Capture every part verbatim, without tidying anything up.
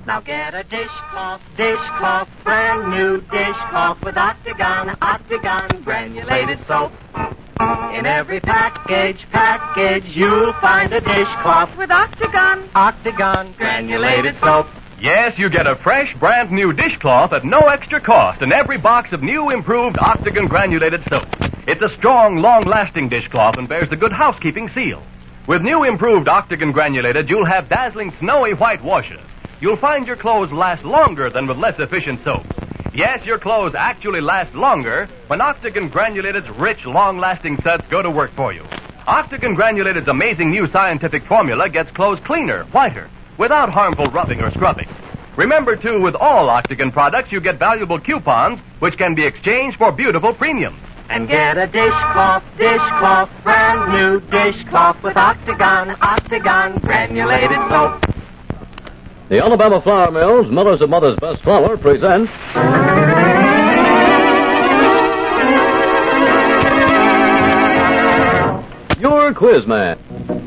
Now get a dishcloth, dishcloth, brand new dishcloth with Octagon, Octagon granulated soap. In every package, package, you'll find a dishcloth with Octagon, Octagon granulated soap. Yes, you get a fresh, brand new dishcloth at no extra cost in every box of new, improved Octagon granulated soap. It's a strong, long-lasting dishcloth and bears the good housekeeping seal. With new, improved Octagon granulated, you'll have dazzling, snowy white washes. You'll find your clothes last longer than with less efficient soaps. Yes, your clothes actually last longer when Octagon Granulated's rich, long-lasting suds go to work for you. Octagon Granulated's amazing new scientific formula gets clothes cleaner, whiter, without harmful rubbing or scrubbing. Remember, too, with all Octagon products, you get valuable coupons which can be exchanged for beautiful premiums. And get a dishcloth, dishcloth, brand new dishcloth with Octagon, Octagon granulated soap. The Alabama Flour Mills, Millers of Mother's Best Flour, presents Your Quizman.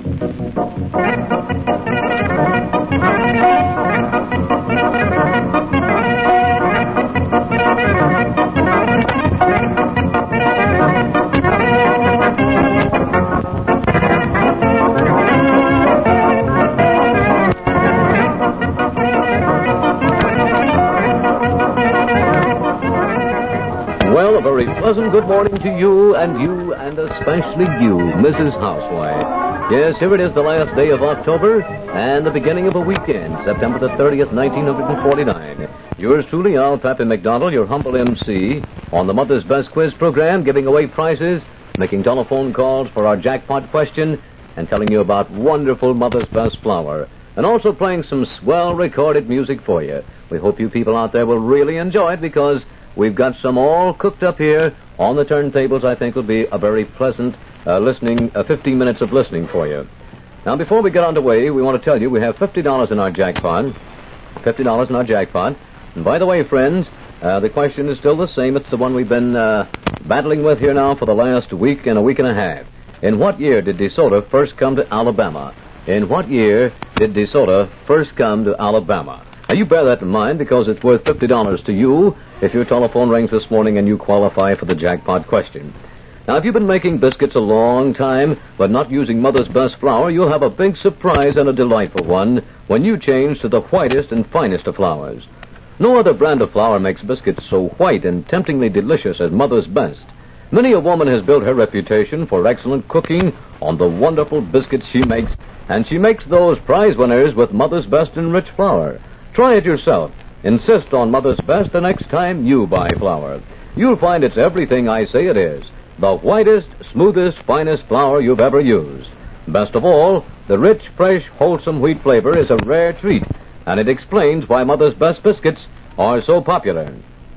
Well, a very pleasant good morning to you and you and especially you, Missus Housewife. Yes, here it is, the last day of October and the beginning of a weekend, September the thirtieth, nineteen forty-nine. Yours truly, Al Pappy McDonald, your humble M C, on the Mother's Best Quiz program, giving away prizes, making telephone calls for our jackpot question, and telling you about wonderful Mother's Best Flour, and also playing some swell recorded music for you. We hope you people out there will really enjoy it because we've got some all cooked up here on the turntables. I think will be a very pleasant uh, listening, uh, fifteen minutes of listening for you. Now, before we get underway, we want to tell you we have fifty dollars in our jackpot. fifty dollars in our jackpot. And by the way, friends, uh, the question is still the same. It's the one we've been uh, battling with here now for the last week and a week and a half. In what year did DeSoto first come to Alabama? In what year did DeSoto first come to Alabama? Now, you bear that in mind because it's worth fifty dollars to you if your telephone rings this morning and you qualify for the jackpot question. Now, if you've been making biscuits a long time but not using Mother's Best Flour, you'll have a big surprise and a delightful one when you change to the whitest and finest of flours. No other brand of flour makes biscuits so white and temptingly delicious as Mother's Best. Many a woman has built her reputation for excellent cooking on the wonderful biscuits she makes, and she makes those prize winners with Mother's Best Enriched Flour. Try it yourself. Insist on Mother's Best the next time you buy flour. You'll find it's everything I say it is. The whitest, smoothest, finest flour you've ever used. Best of all, the rich, fresh, wholesome wheat flavor is a rare treat, and it explains why Mother's Best biscuits are so popular.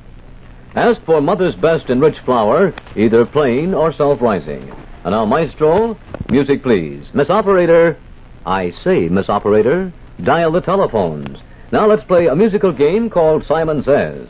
Ask for Mother's Best Enriched Flour, either plain or self-rising. And now, Maestro, music please. Miss Operator, I say, Miss Operator, dial the telephones. Now let's play a musical game called Simon Says.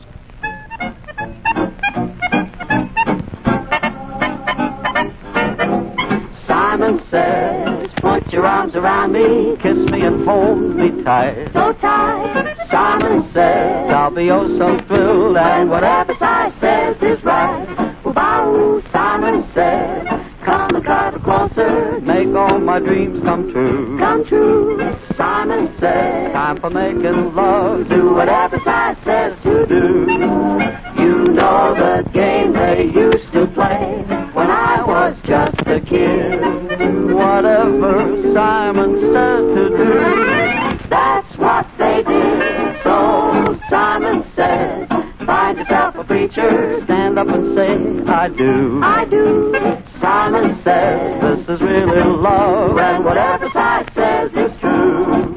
Simon says, put your arms around me, kiss me and hold me tight. So tight. Simon says, I'll be oh so thrilled, and whatever I says is right. Well, bow, Simon says, come and cuddle closer, make all my dreams come true. Come true. Simon says, time for making love, do whatever I says to do. You know the game they used to play when I was just a kid. Whatever Simon said to do, that's what they did. So Simon says, find yourself a preacher, stand up and say, I do. I do. Simon says, this is really love, and whatever I says is true.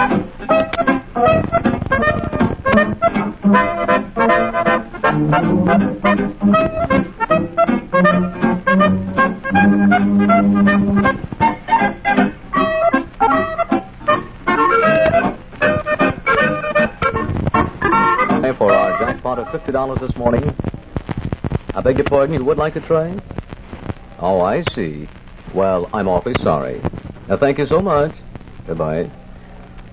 For our jackpot of fifty dollars this morning. I beg your pardon, you would like to try? Oh, I see. Well, I'm awfully sorry. Now, thank you so much. Goodbye.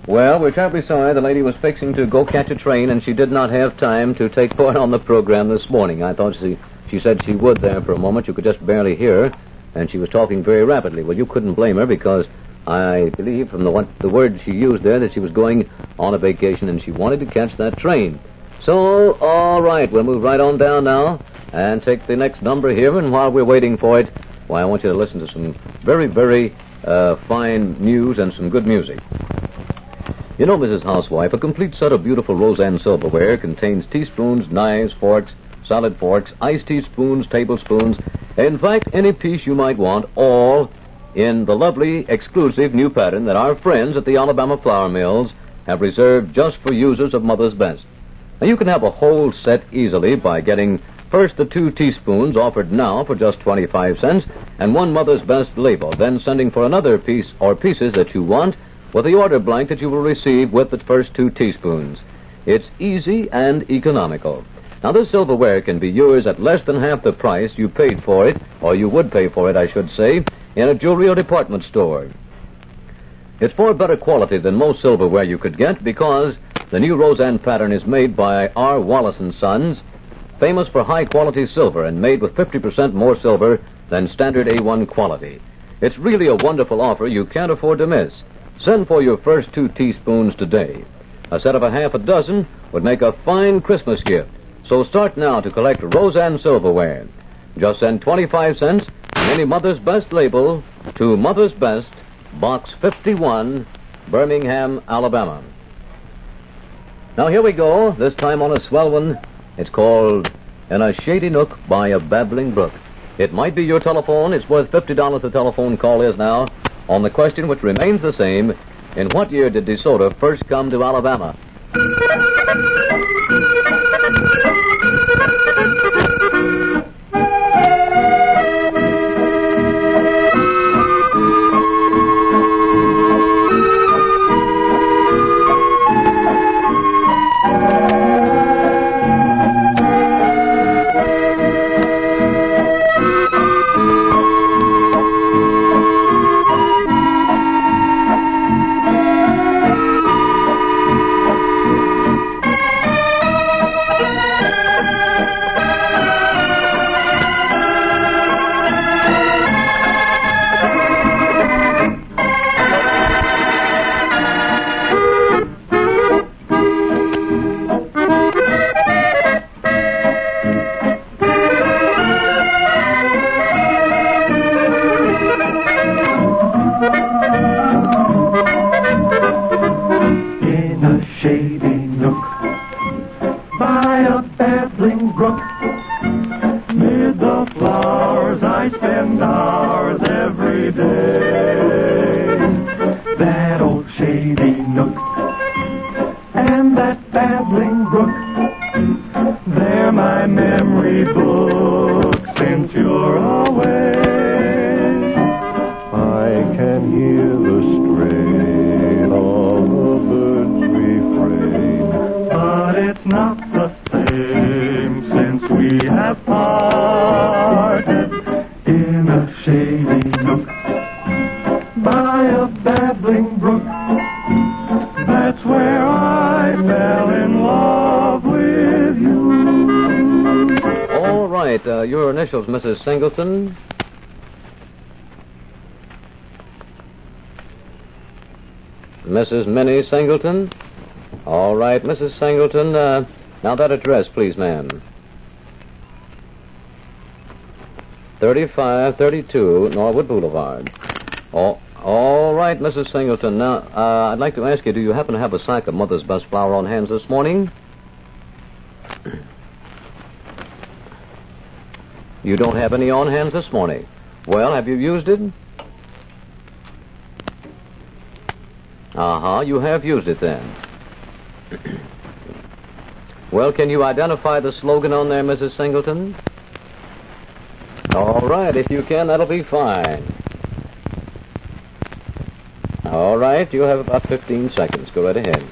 Well, we're terribly sorry. The lady was fixing to go catch a train, and she did not have time to take part on the program this morning. I thought she, she said she would there for a moment. You could just barely hear her, and she was talking very rapidly. Well, you couldn't blame her because I believe from the, what, the words she used there that she was going on a vacation, and she wanted to catch that train. So, all right, we'll move right on down now and take the next number here, and while we're waiting for it, why, I want you to listen to some very, very uh, fine news and some good music. You know, Missus Housewife, a complete set of beautiful Roseanne silverware contains teaspoons, knives, forks, salad forks, iced teaspoons, tablespoons, in fact, any piece you might want, all in the lovely, exclusive new pattern that our friends at the Alabama Flour Mills have reserved just for users of Mother's Best. Now, you can have a whole set easily by getting first the two teaspoons offered now for just twenty-five cents and one Mother's Best label, then sending for another piece or pieces that you want with the order blank that you will receive with the first two teaspoons. It's easy and economical. Now, this silverware can be yours at less than half the price you paid for it, or you would pay for it, I should say, in a jewelry or department store. It's far better quality than most silverware you could get because the new Roseanne pattern is made by R. Wallace and Sons, famous for high-quality silver and made with fifty percent more silver than standard A one quality. It's really a wonderful offer you can't afford to miss. Send for your first two teaspoons today. A set of a half a dozen would make a fine Christmas gift. So start now to collect Roseanne silverware. Just send twenty-five cents and any Mother's Best label to Mother's Best, Box fifty-one, Birmingham, Alabama. Now here we go, this time on a swell one. It's called In a Shady Nook by a Babbling Brook. It might be your telephone. It's worth fifty dollars a telephone call is now. On the question, which remains the same, in what year did DeSoto first come to Alabama? Uh, your initials, Missus Singleton. Missus Minnie Singleton. All right, Missus Singleton. Uh, now that address, please, ma'am. thirty-five thirty-two Norwood Boulevard. Oh, all right, Missus Singleton. Now, uh, I'd like to ask you, do you happen to have a sack of Mother's Best flour on hands this morning? You don't have any on hands this morning. Well, have you used it? Uh-huh, you have used it then. Well, can you identify the slogan on there, Missus Singleton? All right, if you can, that'll be fine. All right, you have about fifteen seconds. Go right ahead.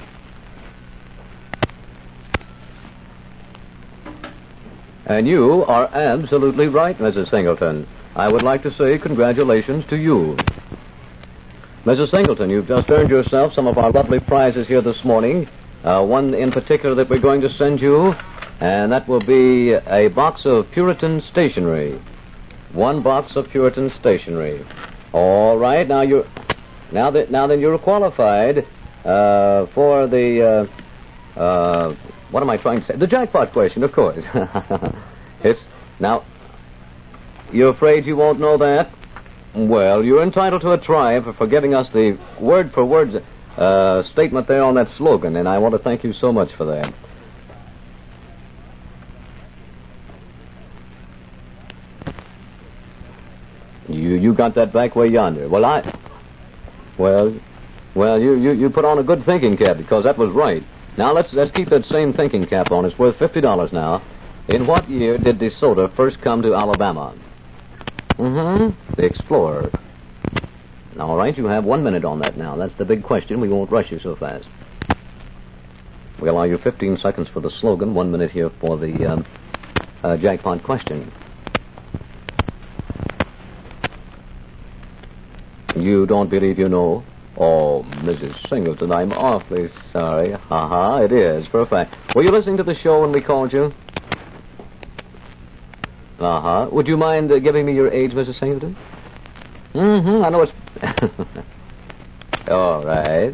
And you are absolutely right, Missus Singleton. I would like to say congratulations to you. Missus Singleton, you've just earned yourself some of our lovely prizes here this morning. Uh, one in particular that we're going to send you, and that will be a box of Puritan stationery. One box of Puritan stationery. All right, now you, now that now then you're qualified uh, for the uh, uh, what am I trying to say? The jackpot question, of course. It's now. You're afraid you won't know that? Well, you're entitled to a try for, for giving us the word for word uh, statement there on that slogan, and I want to thank you so much for that. You you got that back way yonder. Well, I... Well, well, you, you, you put on a good thinking cap, because that was right. Now, let's let's keep that same thinking cap on. It's worth fifty dollars now. In what year did DeSoto first come to Alabama? Mm-hmm. The Explorer. All right, you have one minute on that now. That's the big question. We won't rush you so fast. We allow you fifteen seconds for the slogan, one minute here for the um, uh, jackpot question. You don't believe you know? Oh, Missus Singleton, I'm awfully sorry. Ha-ha, it is, for a fact. Were you listening to the show when we called you? Uh-huh. Would you mind uh, giving me your age, Missus Singleton? Mm-hmm, I know it's... All right.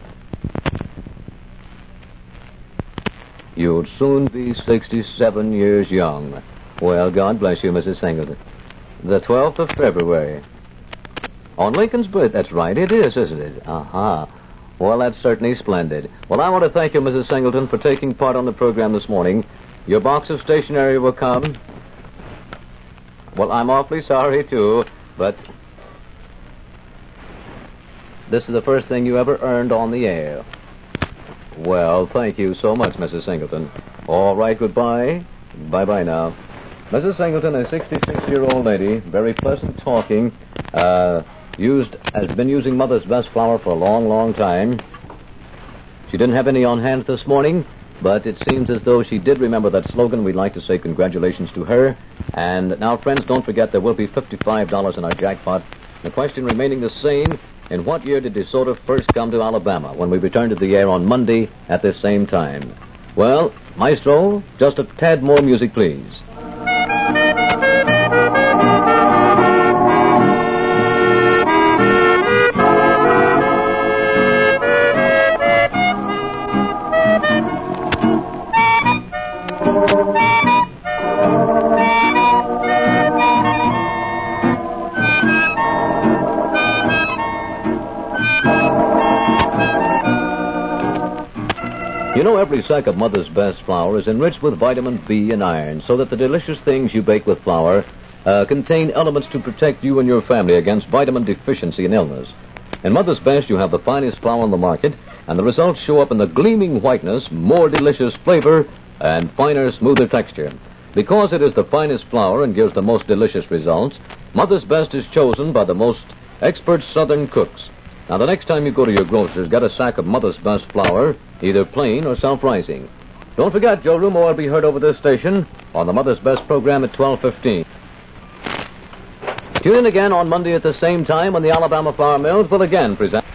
You'll soon be sixty-seven years young. Well, God bless you, Missus Singleton. The twelfth of February. On Lincoln's birth, that's right, it is, isn't it? Uh-huh. Well, that's certainly splendid. Well, I want to thank you, Missus Singleton, for taking part on the program this morning. Your box of stationery will come... Well, I'm awfully sorry, too, but this is the first thing you ever earned on the air. Well, thank you so much, Missus Singleton. All right, goodbye. Bye-bye now. Missus Singleton, a sixty-six-year-old lady, very pleasant talking, uh, used, has been using Mother's Best flour for a long, long time. She didn't have any on hand this morning, but it seems as though she did remember that slogan. We'd like to say congratulations to her. And now, friends, don't forget there will be fifty-five dollars in our jackpot. The question remaining the same, in what year did DeSoto first come to Alabama? When we return to the air on Monday at this same time. Well, Maestro, just a tad more music, please. You know, every sack of Mother's Best flour is enriched with vitamin B and iron, so that the delicious things you bake with flour uh, contain elements to protect you and your family against vitamin deficiency and illness. In Mother's Best, you have the finest flour on the market, and the results show up in the gleaming whiteness, more delicious flavor, and finer, smoother texture. Because it is the finest flour and gives the most delicious results, Mother's Best is chosen by the most expert Southern cooks. Now, the next time you go to your grocer's, get a sack of Mother's Best flour, either plain or self-rising. Don't forget, Joe Rumo will be heard over this station on the Mother's Best program at twelve fifteen. Tune in again on Monday at the same time when the Alabama Flour Mills will again present...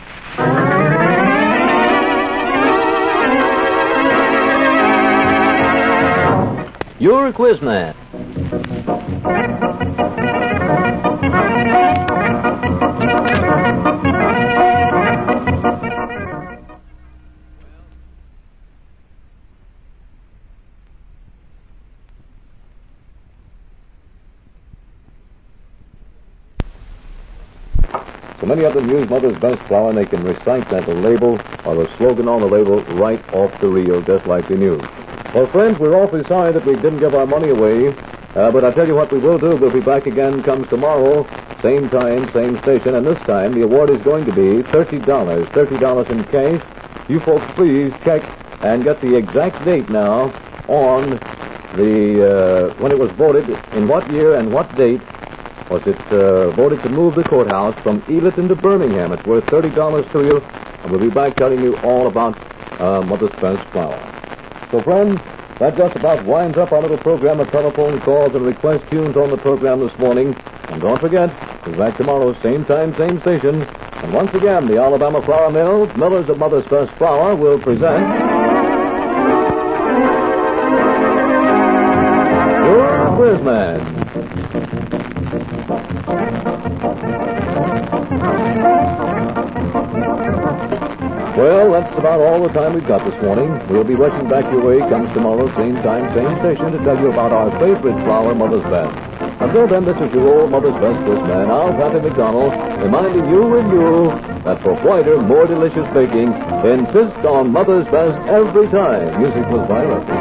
Your Quizman. So many of them use Mother's Best flour, and they can recite that the label or the slogan on the label right off the reel, just like they knew. Well, friends, we're awfully sorry that we didn't give our money away, uh, but I'll tell you what we will do. We'll be back again comes tomorrow, same time, same station, and this time the award is going to be thirty dollars, thirty dollars in cash. You folks please check and get the exact date now on the, uh, when it was voted, in what year and what date was it uh, voted to move the courthouse from Evanston to Birmingham. It's worth thirty dollars to you, and we'll be back telling you all about uh, Mother's Best flour. So, friends, that just about winds up our little program of telephone calls and request tunes on the program this morning. And don't forget, we'll be back tomorrow, same time, same station, And once again, the Alabama Flour Mills, Millers of Mother's Best Flour, will present Your Quizman. Well, that's about all the time we've got this morning. We'll be rushing back your way comes tomorrow, same time, same station, to tell you about our favorite flour, Mother's Best. Until then, this is your old Mother's Best Quizman, Al Pappy McDonald, reminding you and you that for whiter, more delicious baking, insist on Mother's Best every time. Music was by record.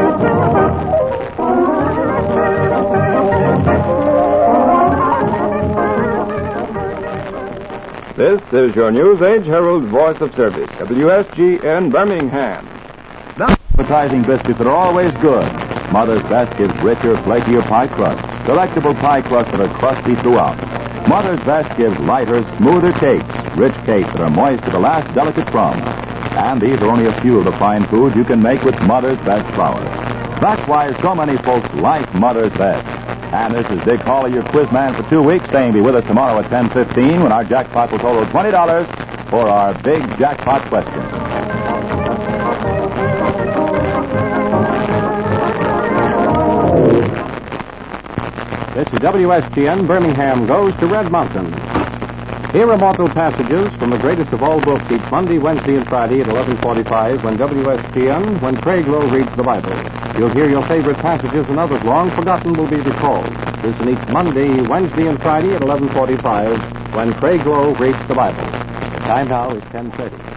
This is your News Age Herald Voice of Service, W S G N Birmingham. Now, appetizing biscuits are always good. Mother's Best gives richer, flakier pie crust, delectable pie crusts that are crusty throughout. Mother's Best gives lighter, smoother cakes, rich cakes that are moist to the last delicate crumb. And these are only a few of the fine foods you can make with Mother's Best flour. That's why so many folks like Mother's Best. And this is Dick Hawley, your quizman for two weeks, saying be with us tomorrow at ten fifteen when our jackpot will total twenty dollars for our big jackpot question. This is W S G N Birmingham Goes to Red Mountain. Here are mortal passages from the greatest of all books each Monday, Wednesday, and Friday at eleven forty-five when W S G N, when Craig Lowe reads the Bible. You'll hear your favorite passages and others long forgotten will be recalled. Listen each Monday, Wednesday, and Friday at eleven forty-five when Craig Lowe reads the Bible. The time now is ten thirty.